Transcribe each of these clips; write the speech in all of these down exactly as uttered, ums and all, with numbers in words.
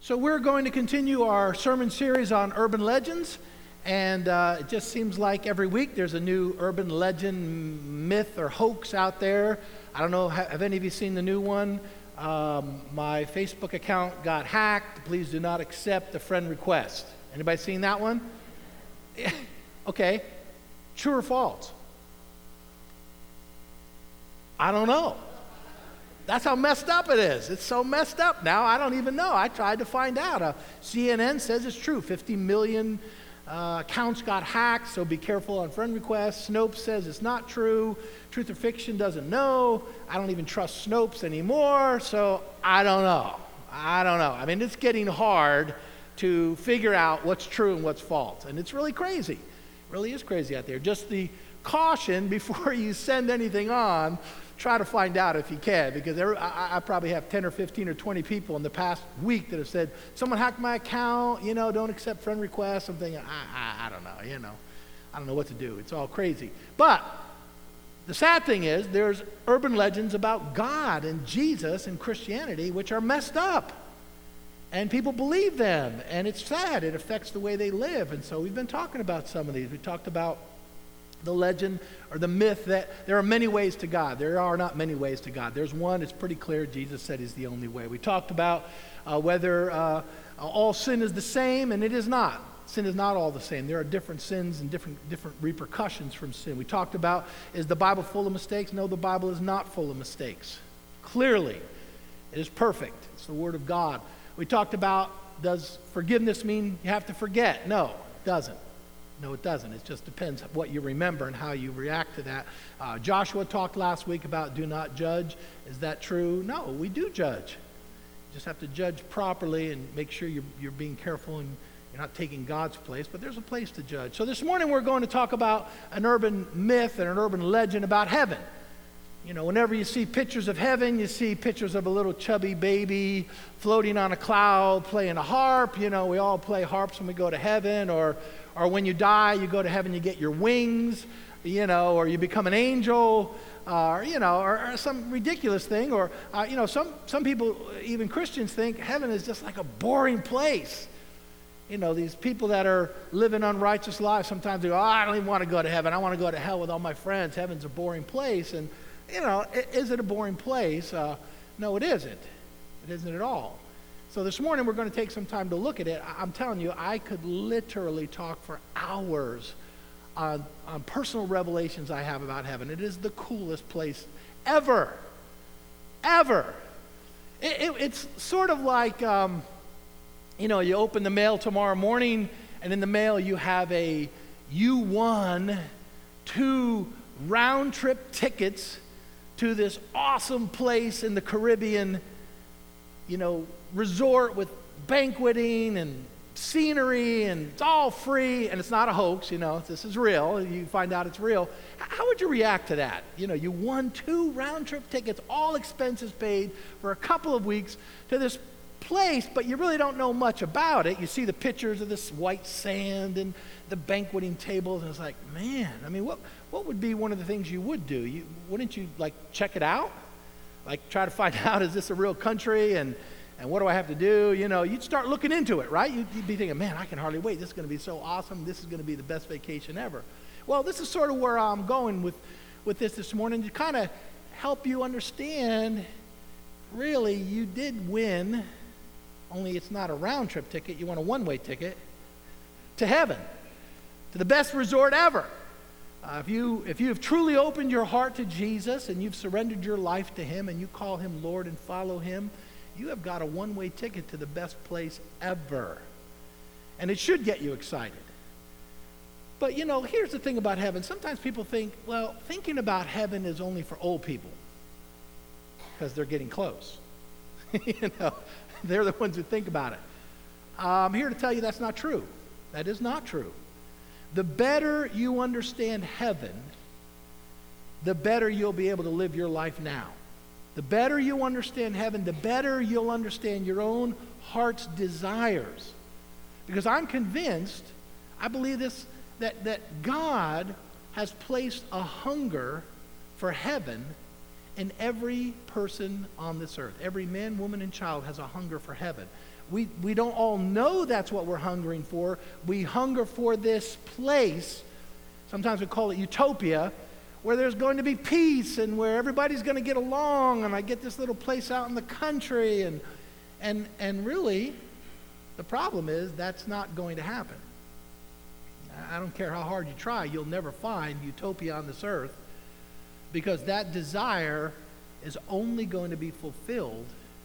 So we're going to continue our sermon series on urban legends, and uh, it just seems like every week there's a new urban legend, myth, or hoax out there. I don't know, have any of you seen the new one? Um, my Facebook account got hacked. Please do not accept the friend request. Anybody seen that one? Okay, true or false? I don't know. That's how messed up it is. It's so messed up now, I don't even know. I tried to find out. Uh, C N N says it's true. fifty million uh, accounts got hacked, so be careful on friend requests. Snopes says it's not true. Truth or Fiction doesn't know. I don't even trust Snopes anymore, so I don't know. I don't know. I mean, it's getting hard to figure out what's true and what's false, and it's really crazy. It really is crazy out there. Just the caution before you send anything on, try to find out if you can, because there, I, I probably have ten or fifteen or twenty people in the past week that have said, someone hacked my account, you know, don't accept friend requests. I'm thinking, I, I, I don't know, you know, I don't know what to do. It's all crazy. But the sad thing is there's urban legends about God and Jesus and Christianity which are messed up. And people believe them, and it's sad. It affects the way they live. And so we've been talking about some of these. We talked about the legend or the myth that there are many ways to God. There are not many ways to God. There's one, it's pretty clear. Jesus said he's the only way. We talked about uh, whether uh, all sin is the same, and it is not. Sin is not all the same. There are different sins and different different repercussions from sin. We talked about, is the Bible full of mistakes? No, the Bible is not full of mistakes. Clearly, it is perfect. It's the Word of God. We talked about, does forgiveness mean you have to forget? No, it doesn't. No, it doesn't. It just depends what you remember and how you react to that. Uh, Joshua talked last week about do not judge. Is that true? No, we do judge. You just have to judge properly and make sure you're, you're being careful and you're not taking God's place, but there's a place to judge. So this morning we're going to talk about an urban myth and an urban legend about heaven. You know, whenever you see pictures of heaven, you see pictures of a little chubby baby floating on a cloud playing a harp. You know, we all play harps when we go to heaven, or or when you die, you go to heaven, you get your wings, you know, or you become an angel, uh, or, you know, or, or some ridiculous thing. Or, uh, you know, some, some people, even Christians, think heaven is just like a boring place. You know, these people that are living unrighteous lives, sometimes they go, oh, I don't even want to go to heaven. I want to go to hell with all my friends. Heaven's a boring place. And, you know, is it a boring place? Uh, no, it isn't. It isn't at all. So this morning we're going to take some time to look at it. I'm telling you, I could literally talk for hours on, on personal revelations I have about heaven. It is the coolest place ever, ever. It, it, it's sort of like, um, you know, you open the mail tomorrow morning, and in the mail you have a, you won two round-trip tickets to this awesome place in the Caribbean, you know, resort with banqueting and scenery, and it's all free, and it's not a hoax, you know, this is real. You find out it's real. How would you react to that? You know, you won two round-trip tickets, all expenses paid, for a couple of weeks to this place, but you really don't know much about it. You see the pictures of this white sand and the banqueting tables, and it's like, man, I mean, what what would be one of the things you would do? You wouldn't you like check it out? Like try to find out, is this a real country, and and what do I have to do? You know, you'd start looking into it, right? You'd, you'd be thinking, man, I can hardly wait. This is going to be so awesome. This is going to be the best vacation ever. Well, this is sort of where I'm going with, with this this morning, to kind of help you understand, really, you did win, only it's not a round-trip ticket. You want a one-way ticket to heaven, to the best resort ever. Uh, if you if you have truly opened your heart to Jesus and you've surrendered your life to him and you call him Lord and follow him, you have got a one-way ticket to the best place ever. And it should get you excited. But, you know, here's the thing about heaven. Sometimes people think, well, thinking about heaven is only for old people because they're getting close. You know, they're the ones who think about it. I'm here to tell you that's not true. That is not true. The better you understand heaven, the better you'll be able to live your life now. The better you understand heaven, the better you'll understand your own heart's desires. Because I'm convinced, I believe this, that, that God has placed a hunger for heaven in every person on this earth. Every man, woman, and child has a hunger for heaven. We, we don't all know that's what we're hungering for. We hunger for this place, sometimes we call it utopia, where there's going to be peace and where everybody's going to get along, and I get this little place out in the country, and and and really, the problem is that's not going to happen. I don't care how hard you try, you'll never find utopia on this earth, because that desire is only going to be fulfilled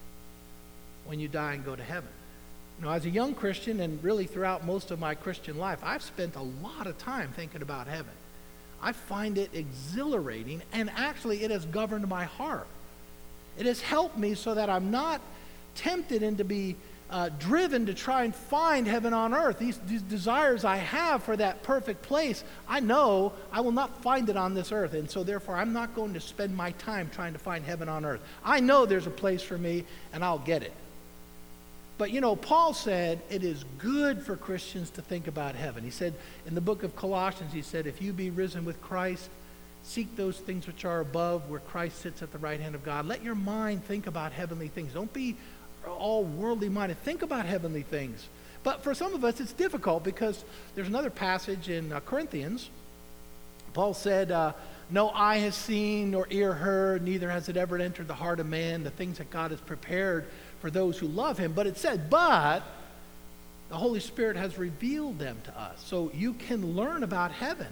when you die and go to heaven. You know, as a young Christian, and really throughout most of my Christian life, I've spent a lot of time thinking about heaven. I find it exhilarating, and actually it has governed my heart. It has helped me so that I'm not tempted and to be uh, driven to try and find heaven on earth. These, these desires I have for that perfect place, I know I will not find it on this earth, and so therefore I'm not going to spend my time trying to find heaven on earth. I know there's a place for me, and I'll get it. But you know, Paul said it is good for Christians to think about heaven. He said in the book of Colossians, he said, if you be risen with Christ, seek those things which are above, where Christ sits at the right hand of God. Let your mind think about heavenly things. Don't be all worldly minded. Think about heavenly things. But for some of us, it's difficult, because there's another passage in uh, Corinthians. Paul said, uh, no eye has seen nor ear heard, neither has it ever entered the heart of man, the things that God has prepared for those who love him. But it said, but the Holy Spirit has revealed them to us. So you can learn about heaven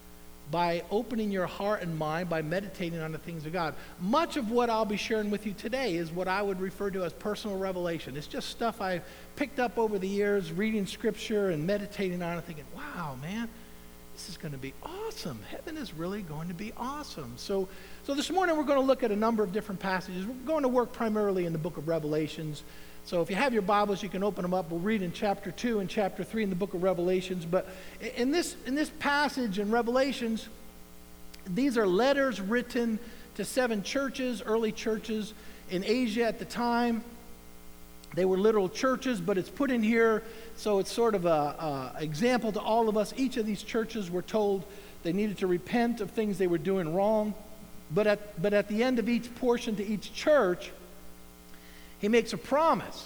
by opening your heart and mind, by meditating on the things of God. Much of what I'll be sharing with you today is what I would refer to as personal revelation. It's just stuff I've picked up over the years, reading Scripture and meditating on it, thinking, wow, man, this is going to be awesome. Heaven is really going to be awesome. So, so this morning we're going to look at a number of different passages. We're going to work primarily in the book of Revelations. So if you have your Bibles, you can open them up. We'll read in chapter two and chapter three in the book of Revelations. But in this, in this passage in Revelations, these are letters written to seven churches, early churches in Asia at the time. They were literal churches, but it's put in here, so it's sort of a, a example to all of us. Each of these churches were told they needed to repent of things they were doing wrong. But at, but at the end of each portion to each church, he makes a promise.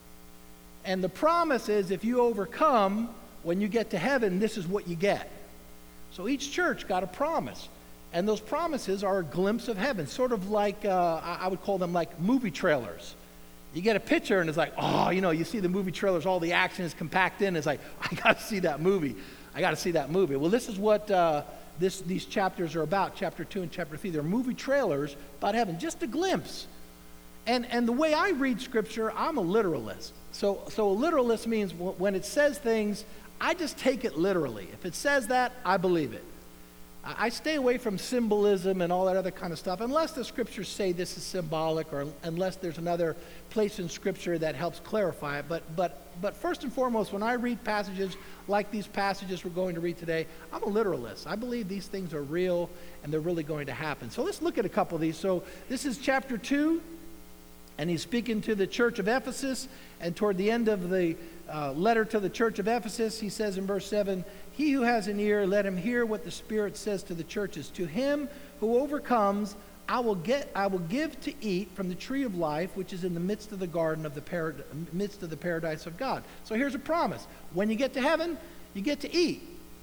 And the promise is, if you overcome, when you get to heaven, this is what you get. So each church got a promise. And those promises are a glimpse of heaven, sort of like, uh, I would call them like movie trailers. You get a picture and it's like, oh, you know, you see the movie trailers, all the action is compacted in. It's like, I got to see that movie. I got to see that movie. Well, this is what uh, this, these chapters are about, chapter two and chapter three. They're movie trailers about heaven, just a glimpse. And, and the way I read Scripture, I'm a literalist. So, so a literalist means w- when it says things, I just take it literally. If it says that, I believe it. I stay away from symbolism and all that other kind of stuff, unless the Scriptures say this is symbolic, or unless there's another place in Scripture that helps clarify it. But, but, but first and foremost, when I read passages like these passages we're going to read today, I'm a literalist. I believe these things are real and they're really going to happen. So let's look at a couple of these. So this is chapter two, and he's speaking to the church of Ephesus, and toward the end of the uh, letter to the church of Ephesus, he says in verse seven, he who has an ear, let him hear what the Spirit says to the churches. To him who overcomes, I will get, I will give to eat from the tree of life, which is in the midst of the garden of the parad- midst of the paradise of God. So here's a promise: when you get to heaven, you get to eat.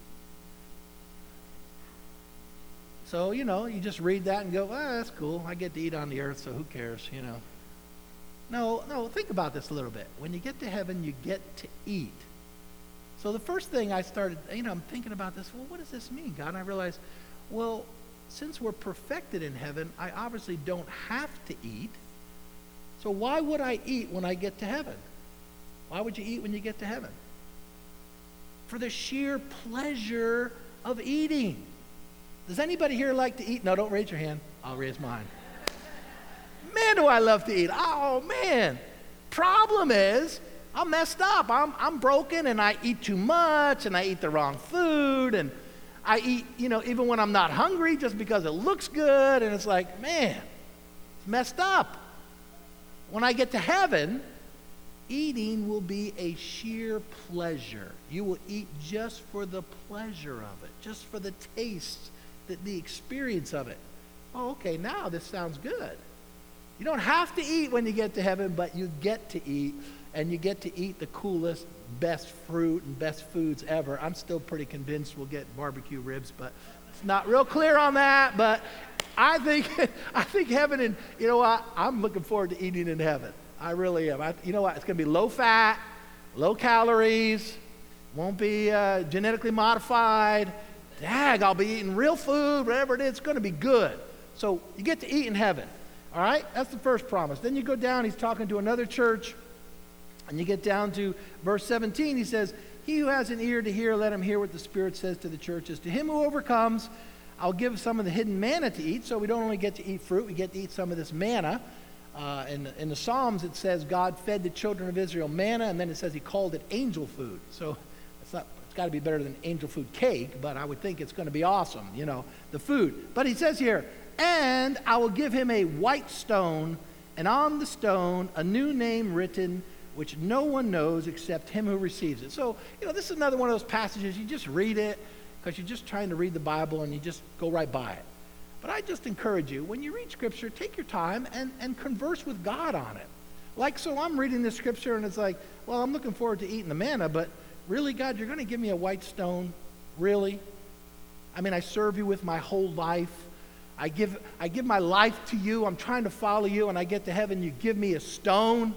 So you know, you just read that and go, "Ah, that's cool. I get to eat on the earth, so who cares?" You know. No, no. Think about this a little bit. When you get to heaven, you get to eat. So the first thing I started, you know, I'm thinking about this, well, what does this mean, God? And I realized, well, since we're perfected in heaven, I obviously don't have to eat. So why would I eat when I get to heaven? Why would you eat when you get to heaven? For the sheer pleasure of eating. Does anybody here like to eat? No, don't raise your hand. I'll raise mine. Man, do I love to eat. Oh, man. Problem is, I'm messed up. I'm, I'm broken, and I eat too much, and I eat the wrong food, and I eat, you know, even when I'm not hungry, just because it looks good, and it's like, man, it's messed up. When I get to heaven, eating will be a sheer pleasure. You will eat just for the pleasure of it, just for the taste, the, the experience of it. Oh, okay, now this sounds good. You don't have to eat when you get to heaven, but you get to eat. and you get to eat the coolest, best fruit and best foods ever. I'm still pretty convinced we'll get barbecue ribs, but it's not real clear on that. But I think I think heaven, and you know what? I'm looking forward to eating in heaven. I really am. I, you know what? It's going to be low fat, low calories, won't be uh, genetically modified. Dag, I'll be eating real food, whatever it is. It's going to be good. So you get to eat in heaven. All right? That's the first promise. Then you go down, he's talking to another church, and you get down to verse seventeen. He says, he who has an ear to hear, let him hear what the Spirit says to the churches. To him who overcomes, I'll give some of the hidden manna to eat. So we don't only get to eat fruit, we get to eat some of this manna. Uh, in, in the Psalms, it says God fed the children of Israel manna, and then it says he called it angel food. So it's not, it's got to be better than angel food cake, but I would think it's going to be awesome, you know, the food. But he says here, and I will give him a white stone, and on the stone a new name written, which no one knows except him who receives it. So, you know, this is another one of those passages, you just read it because you're just trying to read the Bible and you just go right by it. But I just encourage you, when you read Scripture, take your time and, and converse with God on it. Like, so I'm reading this Scripture and it's like, well, I'm looking forward to eating the manna, but really, God, you're going to give me a white stone? Really? I mean, I serve you with my whole life. I give, I give my life to you. I'm trying to follow you, and I get to heaven, you give me a stone?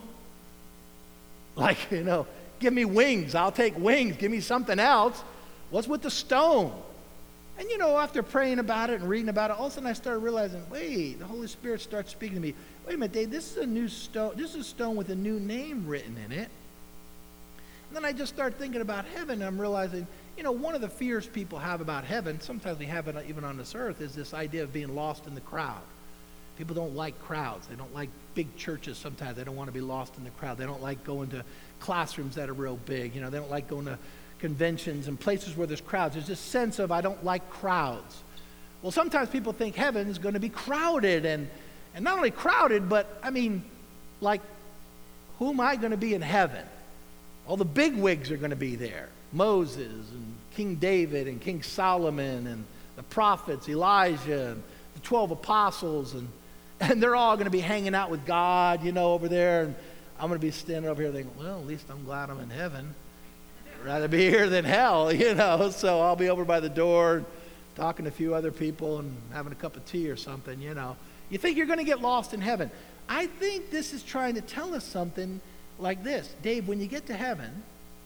Like, you know, give me wings. I'll take wings. Give me something else. What's with the stone? And, you know, after praying about it and reading about it, all of a sudden I started realizing, wait, the Holy Spirit starts speaking to me. Wait a minute, Dave, this is a new stone. This is a stone with a new name written in it. And then I just started thinking about heaven, and I'm realizing, you know, one of the fears people have about heaven, sometimes we have it even on this earth, is this idea of being lost in the crowd. People don't like crowds. They don't like big churches sometimes. They don't want to be lost in the crowd. They don't like going to classrooms that are real big. You know, they don't like going to conventions and places where there's crowds. There's this sense of, I don't like crowds. Well, sometimes people think heaven is going to be crowded, and, and not only crowded, but, I mean, like, who am I going to be in heaven? All the big wigs are going to be there. Moses and King David and King Solomon and the prophets, Elijah and the twelve apostles, and, and they're all going to be hanging out with God, you know, over there, and I'm going to be standing over here thinking, well, at least I'm glad I'm in heaven. I'd rather be here than hell, you know, so I'll be over by the door talking to a few other people and having a cup of tea or something, you know. You think you're going to get lost in heaven. I think this is trying to tell us something like this. Dave, when you get to heaven,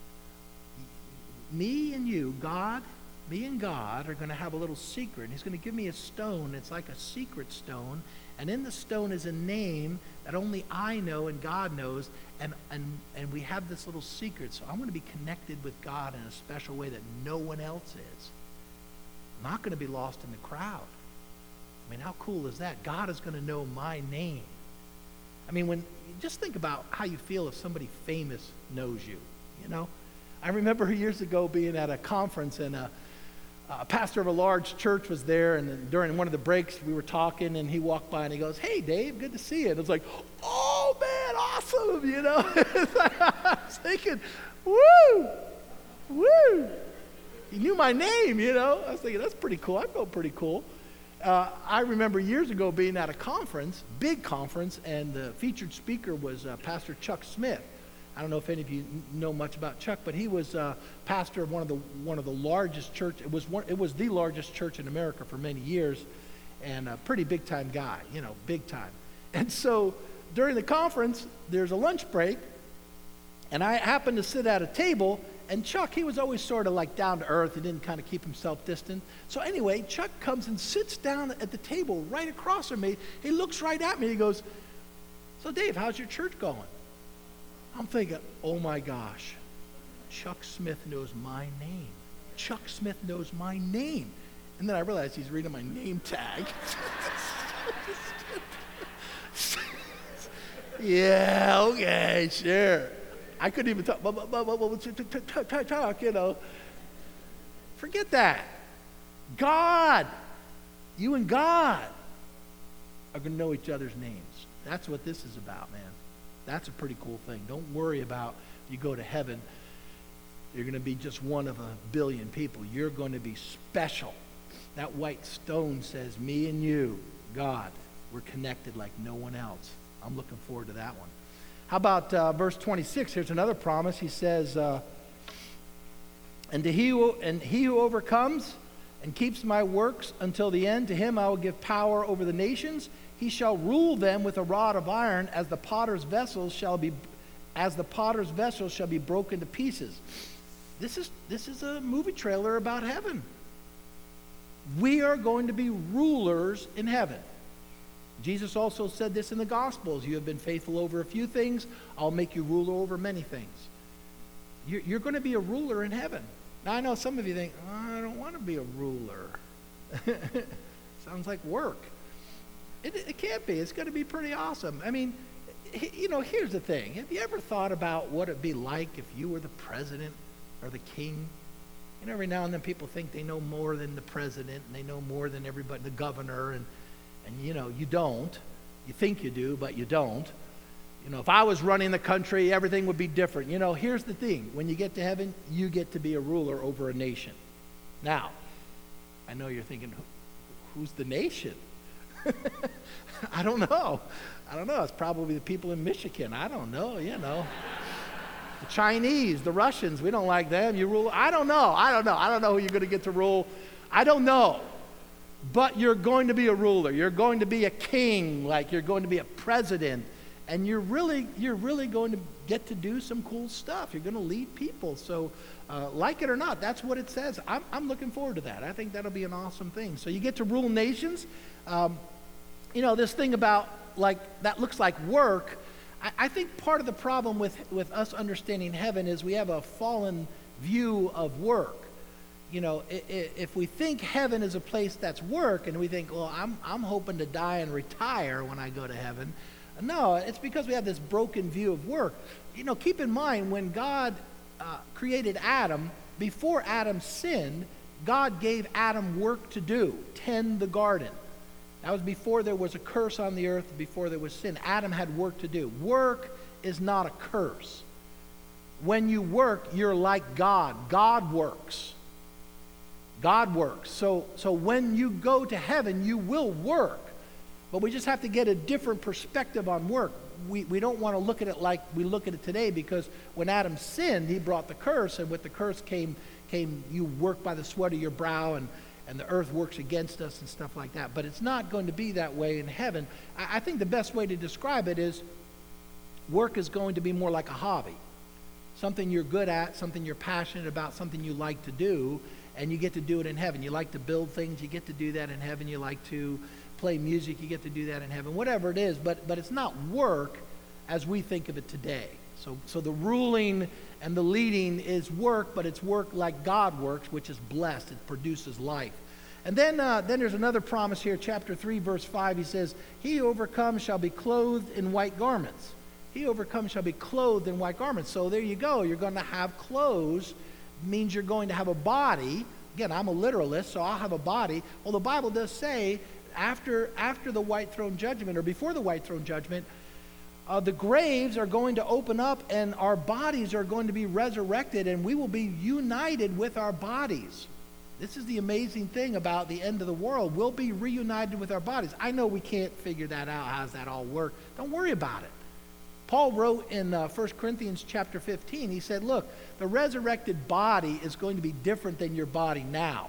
me and you, God, me and God are going to have a little secret. He's going to give me a stone. It's like a secret stone. And in the stone is a name that only I know and God knows. And, and, and we have this little secret. So I'm going to be connected with God in a special way that no one else is. I'm not going to be lost in the crowd. I mean, how cool is that? God is going to know my name. I mean, when just think about how you feel if somebody famous knows you, you know? I remember years ago being at a conference, and a, a pastor of a large church was there, and during one of the breaks we were talking, and he walked by and he goes, "Hey, Dave, good to see you." And it was like, "Oh, man, awesome," you know? I was thinking, woo, woo. He knew my name, you know? I was thinking, that's pretty cool. I felt pretty cool. Uh, I remember years ago being at a conference, big conference, and the featured speaker was uh, Pastor Chuck Smith. I don't know if any of you know much about Chuck, but he was uh, pastor of one of the one of the largest church. It was one. It was the largest church in America for many years, and a pretty big time guy. You know, big time. And so during the conference, there's a lunch break, and I happened to sit at a table. And Chuck, he was always sort of like down to earth. He didn't kind of keep himself distant. So anyway, Chuck comes and sits down at the table right across from me. He looks right at me. He goes, "So Dave, how's your church going?" I'm thinking, oh my gosh, Chuck Smith knows my name. Chuck Smith knows my name. And then I realized he's reading my name tag. Yeah, okay, sure. I couldn't even talk, talk, talk, you know. Forget that. God, you and God are going to know each other's names. That's what this is about, man. That's a pretty cool thing. Don't worry about you go to heaven, you're going to be just one of a billion people. You're going to be special. That white stone says, me and you, God, we're connected like no one else. I'm looking forward to that one. How about uh, verse twenty-six? Here's another promise. He says, uh, and, to he who, and he who overcomes and keeps my works until the end, to him I will give power over the nations. He shall rule them with a rod of iron, as the potter's vessels shall be, as the potter's vessels shall be broken to pieces. This is this is a movie trailer about heaven. We are going to be rulers in heaven. Jesus also said this in the Gospels. You have been faithful over a few things, I'll make you ruler over many things. You're, you're going to be a ruler in heaven. Now, I know some of you think, oh, I don't want to be a ruler. Sounds like work. It, it can't be. It's going to be pretty awesome. I mean, you know, here's the thing. Have you ever thought about what it'd be like if you were the president or the king? You know, every now and then people think they know more than the president, and they know more than everybody, the governor, and, and you know, you don't. You think you do, but you don't. You know, if I was running the country, everything would be different. You know, here's the thing. When you get to heaven, you get to be a ruler over a nation. Now, I know you're thinking, who's the nation? I don't know. I don't know. It's probably the people in Michigan. I don't know, you know. The Chinese, the Russians, we don't like them. You rule. I don't know. I don't know. I don't know who you're going to get to rule. I don't know. But you're going to be a ruler. You're going to be a king, like you're going to be a president. And you're really, you're really going to get to do some cool stuff. You're going to lead people. So, uh, like it or not, that's what it says. I'm, I'm looking forward to that. I think that'll be an awesome thing. So you get to rule nations. Um, you know, this thing about, like, that looks like work. I, I think part of the problem with, with us understanding heaven is we have a fallen view of work. You know, if we think heaven is a place that's work, and we think, well, I'm, I'm hoping to die and retire when I go to heaven. No, it's because we have this broken view of work. You know, keep in mind, when God uh, created Adam, before Adam sinned, God gave Adam work to do, tend the garden. That was before there was a curse on the earth, before there was sin. Adam had work to do. Work is not a curse. When you work, you're like God. God works. God works. So, so when you go to heaven, you will work. But we just have to get a different perspective on work. We, we don't want to look at it like we look at it today, because when Adam sinned, he brought the curse, and with the curse came, came you work by the sweat of your brow, and, and the earth works against us and stuff like that. But it's not going to be that way in heaven. I, I think the best way to describe it is work is going to be more like a hobby. Something you're good at, something you're passionate about, something you like to do, and you get to do it in heaven. You like to build things, you get to do that in heaven. You like to play music, you get to do that in heaven, whatever it is, but but it's not work as we think of it today. So so the ruling and the leading is work, but it's work like God works, which is blessed. It produces life. And then uh, then there's another promise here, chapter three, verse five. He says, he who overcomes shall be clothed in white garments. He who overcomes shall be clothed in white garments. So there you go. You're going to have clothes. Means you're going to have a body. Again, I'm a literalist, so I'll have a body. Well, the Bible does say After, after the white throne judgment, or before the white throne judgment, uh, the graves are going to open up, and our bodies are going to be resurrected, and we will be united with our bodies. This is the amazing thing about the end of the world. We'll be reunited with our bodies. I know we can't figure that out. How does that all work? Don't worry about it. Paul wrote in uh, First Corinthians chapter fifteen, he said, look, the resurrected body is going to be different than your body now.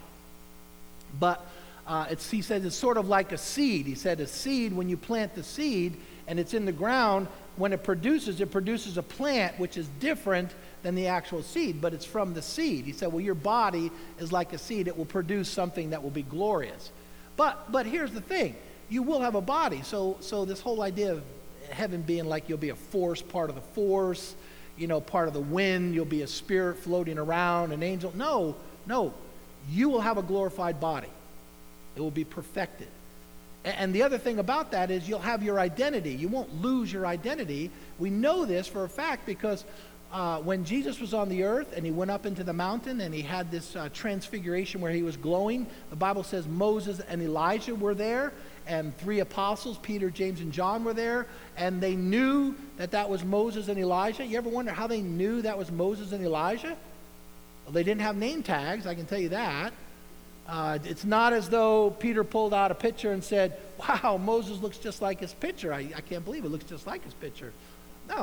But Uh, it's, he said it's sort of like a seed. He said a seed, when you plant the seed and it's in the ground, when it produces, it produces a plant which is different than the actual seed, but it's from the seed. He said, well, your body is like a seed. It will produce something that will be glorious. But but here's the thing. You will have a body. So, so this whole idea of heaven being like you'll be a force, part of the force, you know, part of the wind, you'll be a spirit floating around, an angel. No, no. You will have a glorified body. It will be perfected. And the other thing about that is you'll have your identity. You won't lose your identity. We know this for a fact because uh, when Jesus was on the earth and he went up into the mountain and he had this uh, transfiguration where he was glowing, the Bible says Moses and Elijah were there, and three apostles, Peter, James, and John, were there, and they knew that that was Moses and Elijah. You ever wonder how they knew that was Moses and Elijah? Well, they didn't have name tags, I can tell you that. Uh, it's not as though Peter pulled out a picture and said, wow, Moses looks just like his picture. I, I can't believe it looks just like his picture. No,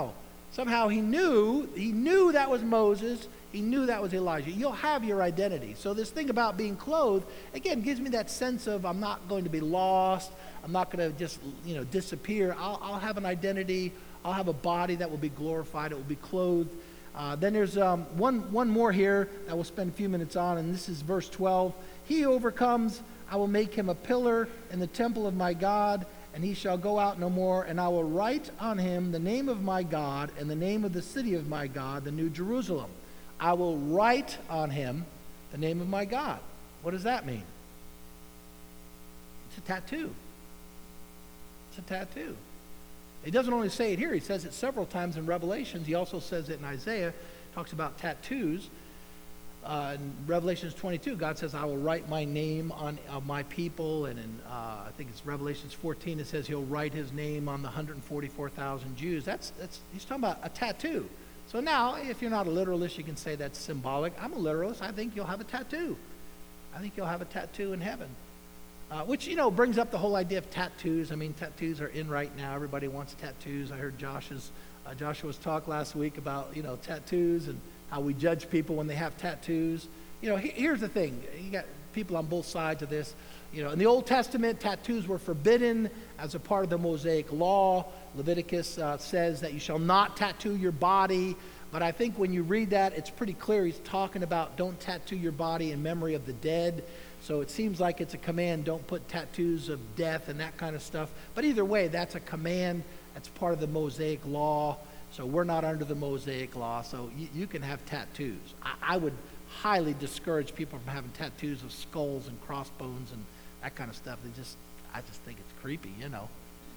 Somehow he knew, he knew that was Moses. He knew that was Elijah. You'll have your identity. So this thing about being clothed, again, gives me that sense of I'm not going to be lost. I'm not going to just, you know, disappear. I'll, I'll have an identity. I'll have a body that will be glorified. It will be clothed. Uh, then there's um, one, one more here that we'll spend a few minutes on, and this is verse twelve. He who overcomes, I will make him a pillar in the temple of my God, and he shall go out no more, and I will write on him the name of my God and the name of the city of my God, the New Jerusalem. I will write on him the name of my God. What does that mean? It's a tattoo. It's a tattoo. He doesn't only say it here. He says it several times in Revelations. He also says it in Isaiah. Talks about tattoos. Uh, in Revelations twenty-two, God says, I will write my name on uh, my people. And in, uh, I think it's Revelations fourteen, it says he'll write his name on the one hundred forty-four thousand Jews. That's, that's, he's talking about a tattoo. So now, if you're not a literalist, you can say that's symbolic. I'm a literalist. I think you'll have a tattoo. I think you'll have a tattoo in heaven. Uh, which, you know, brings up the whole idea of tattoos. I mean, tattoos are in right now. Everybody wants tattoos. I heard Josh's, uh, Joshua's talk last week about, you know, tattoos and how we judge people when they have tattoos. You know, he, here's the thing. You got people on both sides of this. You know, in the Old Testament, tattoos were forbidden as a part of the Mosaic law. Leviticus uh, says that you shall not tattoo your body. But I think when you read that, it's pretty clear he's talking about don't tattoo your body in memory of the dead. So it seems like it's a command, don't put tattoos of death and that kind of stuff. But either way, that's a command. That's part of the Mosaic law. So we're not under the Mosaic law. So you, you can have tattoos. I, I would highly discourage people from having tattoos of skulls and crossbones and that kind of stuff. They just, I just think it's creepy, you know.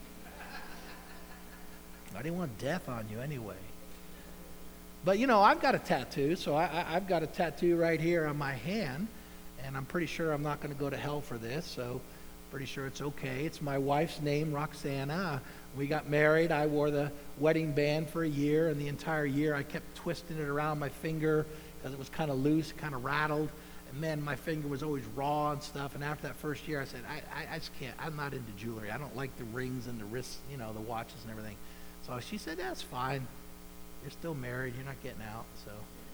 I didn't want death on you anyway. But, you know, I've got a tattoo. So I, I, I've got a tattoo right here on my hand. And I'm pretty sure I'm not going to go to hell for this, so pretty sure it's okay. It's my wife's name, Roxana. We got married. I wore the wedding band for a year, and the entire year I kept twisting it around my finger because it was kind of loose, kind of rattled. And man, my finger was always raw and stuff. And after that first year, I said, I, I, I just can't. I'm not into jewelry. I don't like the rings and the wrists, you know, the watches and everything. So she said, that's fine. You're still married. You're not getting out, so.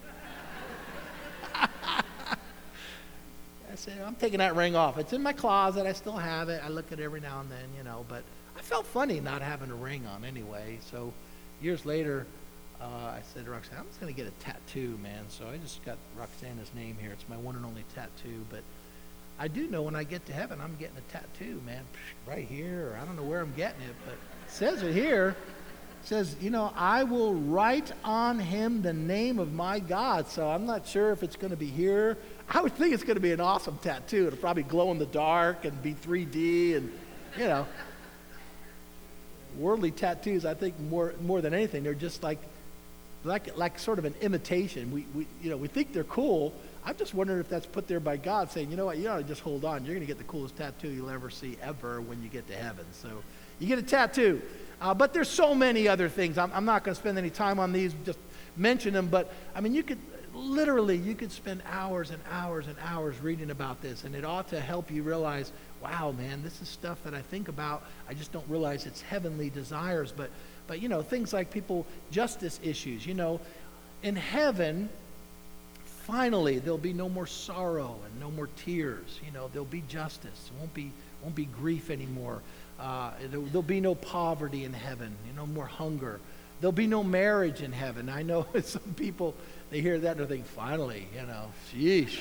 I said, I'm taking that ring off. It's in my closet. I still have it. I look at it every now and then, you know. But I felt funny not having a ring on anyway. So years later, uh, I said to Roxanne, I'm just going to get a tattoo, man. So I just got Roxana's name here. It's my one and only tattoo. But I do know when I get to heaven, I'm getting a tattoo, man, right here. Or I don't know where I'm getting it, but it says it here. It says, you know, I will write on him the name of my God. So I'm not sure if it's going to be here. I would think it's going to be an awesome tattoo. It'll probably glow in the dark and be three D and, you know. Worldly tattoos, I think more more than anything, they're just like like like sort of an imitation. We, we you know, we think they're cool. I'm just wondering if that's put there by God saying, you know what, you ought to just hold on. You're going to get the coolest tattoo you'll ever see ever when you get to heaven. So you get a tattoo. Uh, but there's so many other things. I'm, I'm not going to spend any time on these, just mention them. But, I mean, you could, literally, you could spend hours and hours and hours reading about this. And it ought to help you realize, wow, man, this is stuff that I think about. I just don't realize it's heavenly desires. But, but you know, things like people, justice issues. You know, in heaven, finally, there'll be no more sorrow and no more tears. You know, there'll be justice. It won't be, won't be grief anymore. Uh, there, there'll be no poverty in heaven, you know, more hunger. There'll be no marriage in heaven. I know some people, they hear that and they think, finally, you know, sheesh.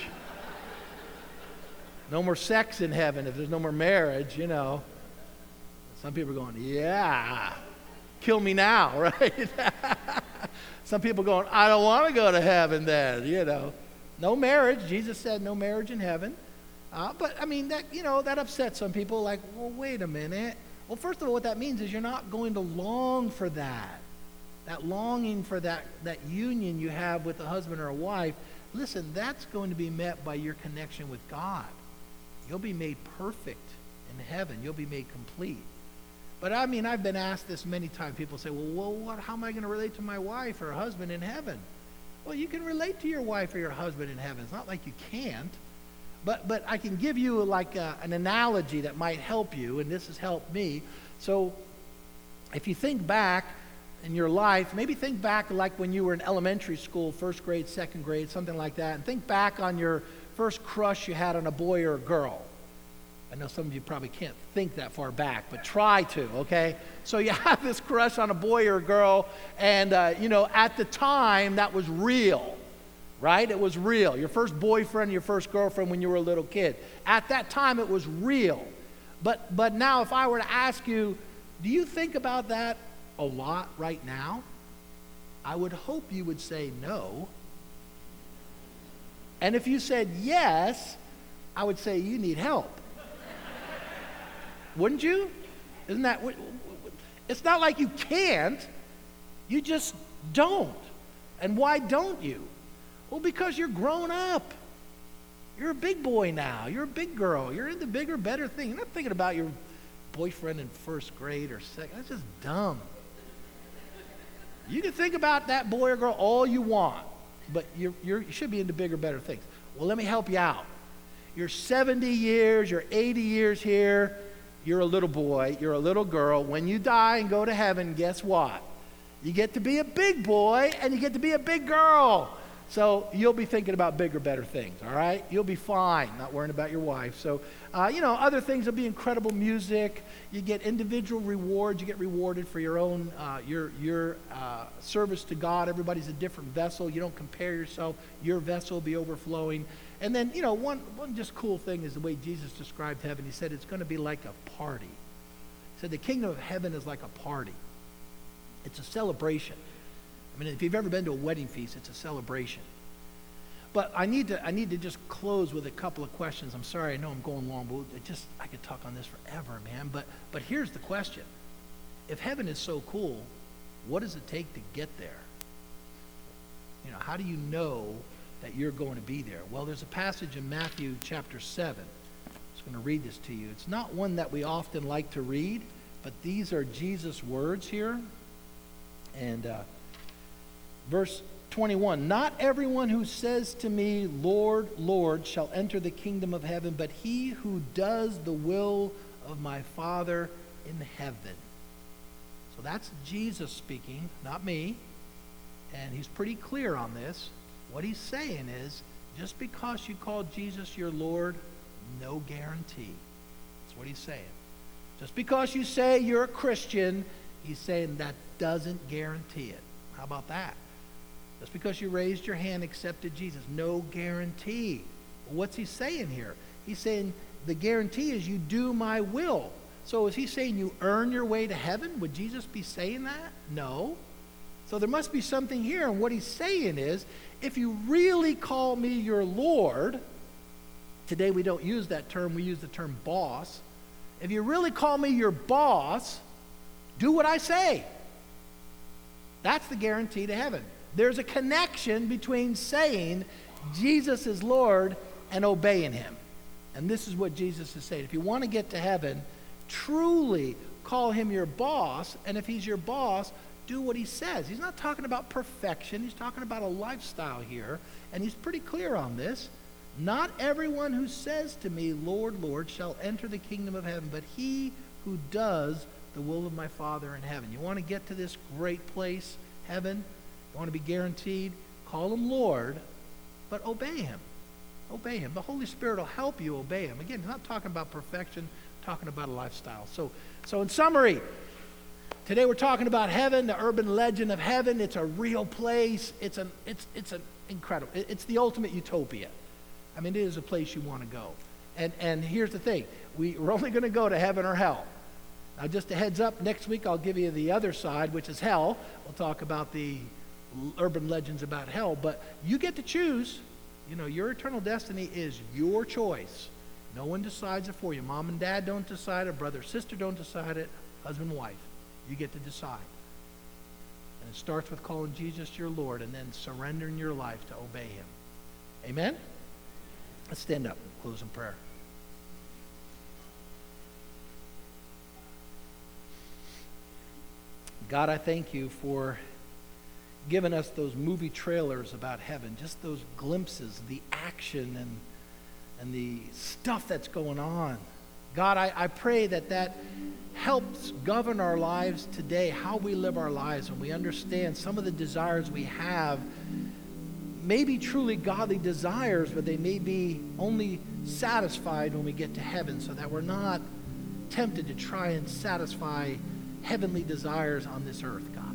No more sex in heaven if there's no more marriage, you know. Some people are going, yeah, kill me now, right? Some people going, I don't want to go to heaven then, you know. No marriage. Jesus said no marriage in heaven. Uh, but, I mean, that you know, that upsets some people. Like, well, wait a minute. Well, first of all, what that means is you're not going to long for that. That longing for that, that union you have with a husband or a wife, listen, that's going to be met by your connection with God. You'll be made perfect in heaven. You'll be made complete. But, I mean, I've been asked this many times. People say, well, well what, how am I going to relate to my wife or husband in heaven? Well, you can relate to your wife or your husband in heaven. It's not like you can't. But but I can give you like a, an analogy that might help you, and this has helped me. So if you think back, in your life, maybe think back like when you were in elementary school, first grade, second grade, something like that, and think back on your first crush you had on a boy or a girl. I know some of you probably can't think that far back, but try to, okay? So you have this crush on a boy or a girl, and, uh, you know, at the time, that was real, right? It was real. Your first boyfriend, your first girlfriend when you were a little kid. At that time, it was real. But, but now, if I were to ask you, do you think about that a lot right now? I would hope you would say no. And if you said yes, I would say you need help. Wouldn't you? Isn't that, it's not like you can't, you just don't. And why don't you? Well, because you're grown up. You're a big boy now. You're a big girl. You're into bigger, better things. You're not thinking about your boyfriend in first grade or second. That's just dumb. You can think about that boy or girl all you want, but you're, you're, you should be into bigger, better things. Well, let me help you out. You're seventy years, you're eighty years here. You're a little boy, you're a little girl. When you die and go to heaven, guess what? You get to be a big boy and you get to be a big girl. So you'll be thinking about bigger, better things, all right? You'll be fine, not worrying about your wife. So, uh, you know, other things will be incredible music. You get individual rewards. You get rewarded for your own, uh, your, your uh, service to God. Everybody's a different vessel. You don't compare yourself. Your vessel will be overflowing. And then, you know, one, one just cool thing is the way Jesus described heaven. He said it's going to be like a party. He said the kingdom of heaven is like a party. It's a celebration. I mean, if you've ever been to a wedding feast, it's a celebration. But I need to I need to just close with a couple of questions. I'm sorry, I know I'm going long, but it just I could talk on this forever, man. But but here's the question. If heaven is so cool, what does it take to get there? You know, how do you know that you're going to be there? Well, there's a passage in Matthew chapter seven. I'm just going to read this to you. It's not one that we often like to read, but these are Jesus' words here. And uh, verse twenty-one, not everyone who says to me, Lord, Lord, shall enter the kingdom of heaven, but he who does the will of my Father in heaven. So that's Jesus speaking, not me. And he's pretty clear on this. What he's saying is, just because you call Jesus your Lord, no guarantee. That's what he's saying. Just because you say you're a Christian, he's saying that doesn't guarantee it. How about that? Just because you raised your hand, accepted Jesus, no guarantee. What's he saying here? He's saying the guarantee is you do my will. So is he saying you earn your way to heaven? Would Jesus be saying that? No. So there must be something here. And what he's saying is, if you really call me your Lord, today we don't use that term, we use the term boss. If you really call me your boss, do what I say. That's the guarantee to heaven. There's a connection between saying Jesus is Lord and obeying him. And this is what Jesus is saying. If you want to get to heaven, truly call him your boss. And if he's your boss, do what he says. He's not talking about perfection. He's talking about a lifestyle here. And he's pretty clear on this. Not everyone who says to me, Lord, Lord, shall enter the kingdom of heaven, but he who does the will of my Father in heaven. You want to get to this great place, heaven? You want to be guaranteed? Call him Lord, but obey him. Obey him. The Holy Spirit will help you obey him. Again, he's not talking about perfection, talking about a lifestyle. So, so in summary, today we're talking about heaven, the urban legend of heaven. It's a real place. It's an it's it's an incredible. It's the ultimate utopia. I mean, it is a place you want to go. And and here's the thing: we, we're only going to go to heaven or hell. Now, just a heads up. Next week I'll give you the other side, which is hell. We'll talk about the urban legends about hell. But you get to choose. You know, your eternal destiny is your choice. No one decides it for you. Mom and dad don't decide it. Brother, sister don't decide it. Husband, wife. You get to decide. And it starts with calling Jesus your Lord and then surrendering your life to obey him. Amen? Let's stand up and close in prayer. God, I thank you for giving us those movie trailers about heaven, just those glimpses, the action and, and the stuff that's going on. God, I, I pray that that helps govern our lives today, how we live our lives, and we understand some of the desires we have may be truly godly desires, but they may be only satisfied when we get to heaven, so that we're not tempted to try and satisfy heavenly desires on this earth, God.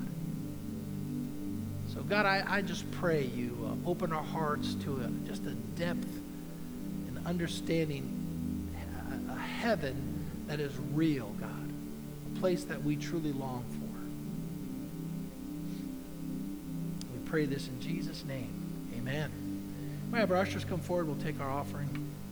So God, I, I just pray you uh, open our hearts to a, just a depth and understanding, a, a heaven that is real, God, a place that we truly long for. We pray this in Jesus' name. Amen. We'll have our ushers come forward. We'll take our offering.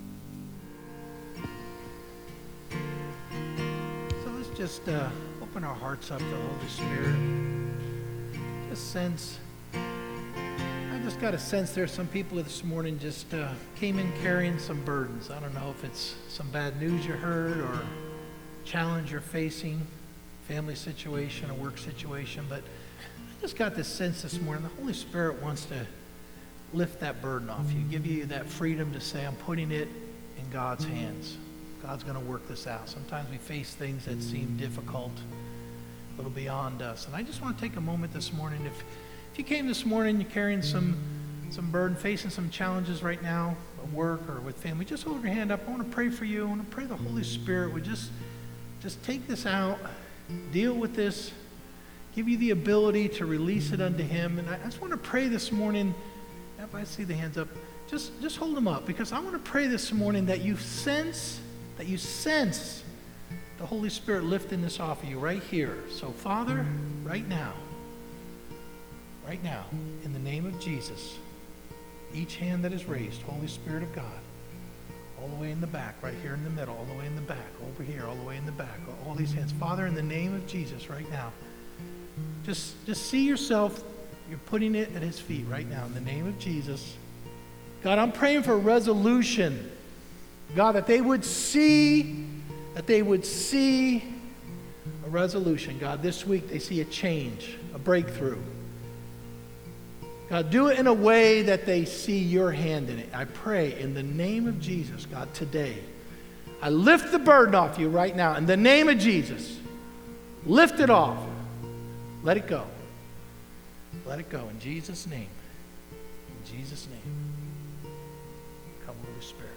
So let's just uh, open our hearts up to the Holy Spirit. Just sense, I just got a sense there's some people this morning just uh, came in carrying some burdens. I don't know if it's some bad news you heard or challenge you're facing, family situation, a work situation, but I just got this sense this morning the Holy Spirit wants to lift that burden off you, give you that freedom to say, I'm putting it in God's hands. God's going to work this out. Sometimes we face things that seem difficult, a little beyond us. And I just want to take a moment this morning. If if you came this morning, you're carrying some some burden, facing some challenges right now at work or with family, just hold your hand up. I want to pray for you. I want to pray the Holy Spirit would just, just take this out, deal with this, give you the ability to release it unto Him. And I just want to pray this morning. If I see the hands up, just, just hold them up, because I want to pray this morning that you sense, that you sense the Holy Spirit lifting this off of you right here. So Father, right now, right now, in the name of Jesus, each hand that is raised, Holy Spirit of God, all the way in the back, right here in the middle, all the way in the back, over here, all the way in the back, all these hands. Father, in the name of Jesus right now, just, just see yourself. You're putting it at His feet right now in the name of Jesus. God, I'm praying for resolution. God, that they would see, that they would see a resolution. God, this week they see a change, a breakthrough. God, do it in a way that they see your hand in it. I pray in the name of Jesus, God, today. I lift the burden off you right now in the name of Jesus. Lift it off. Let it go. Let it go in Jesus' name. In Jesus' name. Come, Holy Spirit.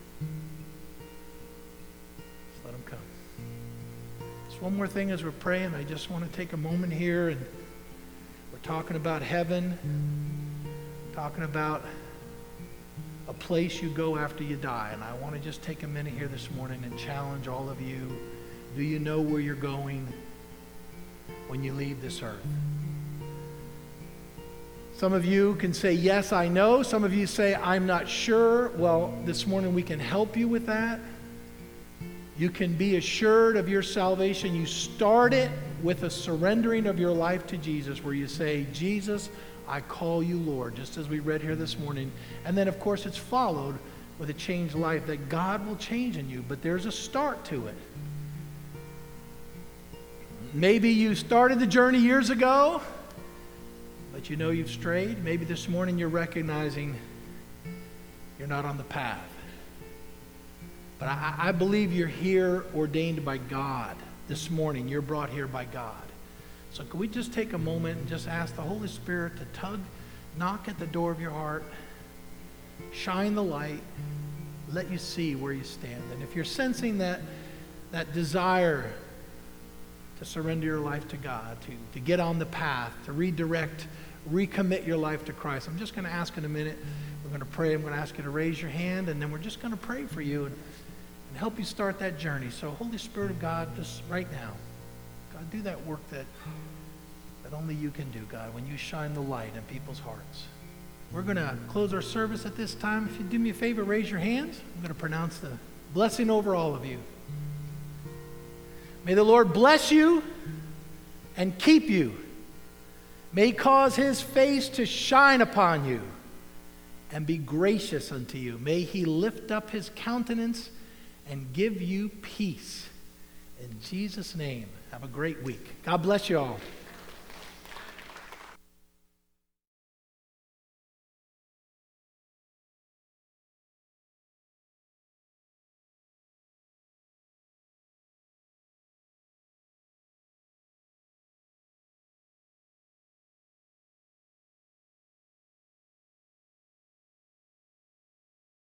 Just let Him come. Just one more thing as we're praying. I just want to take a moment here, and we're talking about heaven, talking about a place you go after you die. And I want to just take a minute here this morning and challenge all of you. Do you know where you're going when you leave this earth? Some of you can say, yes, I know. Some of you say, I'm not sure. Well, this morning we can help you with that. You can be assured of your salvation. You start it with a surrendering of your life to Jesus, where you say, Jesus, I call you Lord, just as we read here this morning. And then, of course, it's followed with a changed life that God will change in you. But there's a start to it. Maybe you started the journey years ago, but you know you've strayed. Maybe this morning you're recognizing you're not on the path. But I, I believe you're here ordained by God this morning. You're brought here by God. So can we just take a moment and just ask the Holy Spirit to tug, knock at the door of your heart, shine the light, let you see where you stand. And if you're sensing that, that desire to surrender your life to God, to, to get on the path, to redirect, recommit your life to Christ, I'm just going to ask in a minute. We're going to pray. I'm going to ask you to raise your hand, and then we're just going to pray for you and, and help you start that journey. So Holy Spirit of God, just right now, God, do that work that, that only you can do, God, when you shine the light in people's hearts. We're going to close our service at this time. If you do me a favor, raise your hands. I'm going to pronounce the blessing over all of you. May the Lord bless you and keep you. May He cause His face to shine upon you and be gracious unto you. May He lift up His countenance and give you peace. In Jesus' name, have a great week. God bless you all.